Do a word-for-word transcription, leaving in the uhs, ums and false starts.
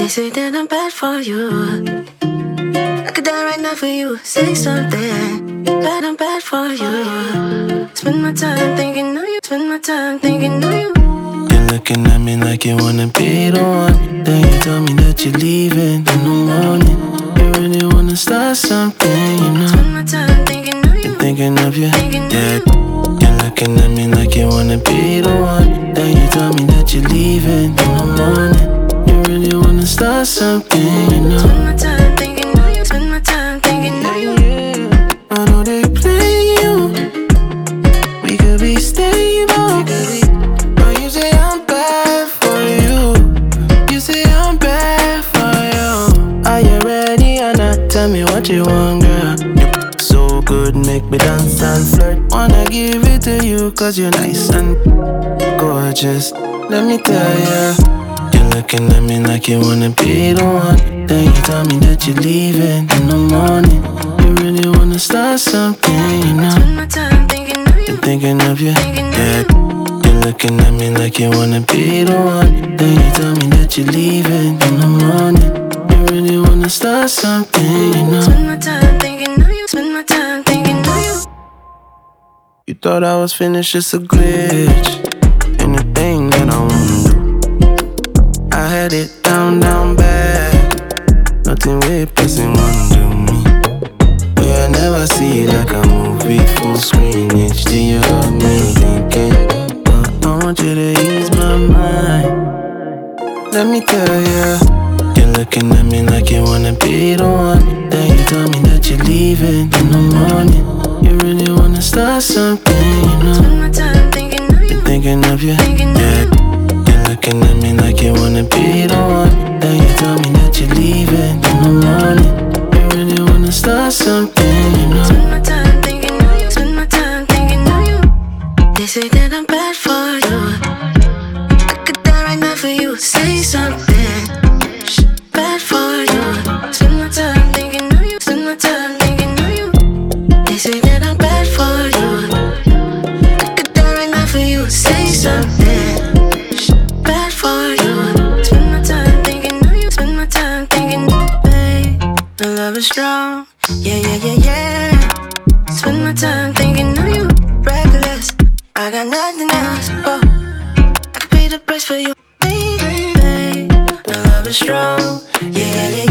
They say that I'm bad for you. I could die right now for you. Say something. Bad, I'm bad for you. Spend my time thinking of you. Spend my time thinking of you. You're looking at me like you wanna be the one. Then you tell me that you're leaving in the morning. You really wanna start something, you know. Spend my time thinking of you. And thinking of you, Thinking yeah. of you. You're looking at me like you wanna be the one. Then you tell me that you're leaving in the morning. You really wanna start something, you know. Spend my time thinking of you. Spend my time thinking of you. I know they play you. We could be stable. But you say I'm bad for you. You say I'm bad for you. Are you ready or not? Tell me what you want, girl. You're so good, make me dance and flirt. Wanna give it to you cause you're nice and gorgeous. Let me tell ya. You're looking at me like you wanna be the one. Then you tell me that you're leaving in the morning. You really wanna start something, you know. Spend my time thinking of you. And thinking of you, Thinking of yeah. you. You're looking at me like you wanna be the one. Then you tell me that you're leaving in the morning. You really wanna start something, you know. Spend my time thinking of you. Spend my time thinking of you. You thought I was finished, it's a glitch. Anything that I wanna do, I had it down, down bad. Nothing with pressing one to me. Yeah, I never see it like a movie, full screen H D. You got me thinking, uh, I want you to ease my mind. Let me tell ya, you're looking at me like you wanna be the one. Then you tell me that you're leaving in the morning. You really wanna start something, you know. Spend my time thinking of you. Thinking of you, Thinking of yeah. you. You're looking at me like you wanna be the one. Then you tell me that you're leaving in the morning. You really wanna start something, you know. Spend my time thinking of you. Spend my time thinking of you. They say that I'm bad for you. I could die right now for you. Say something. Shh, bad for you. Spend my time thinking of you. Spend my time thinking of you. They say that I'm bad for you. I could die right now for you. Say something. Shh, bad for you. Spend my time thinking of you. Spend my time thinking, babe, the love is strong. Yeah, yeah, yeah, yeah. Spend my time thinking of you. Reckless, I got nothing else. Oh, I could pay the price for you, baby. The love is strong. Yeah, yeah, yeah.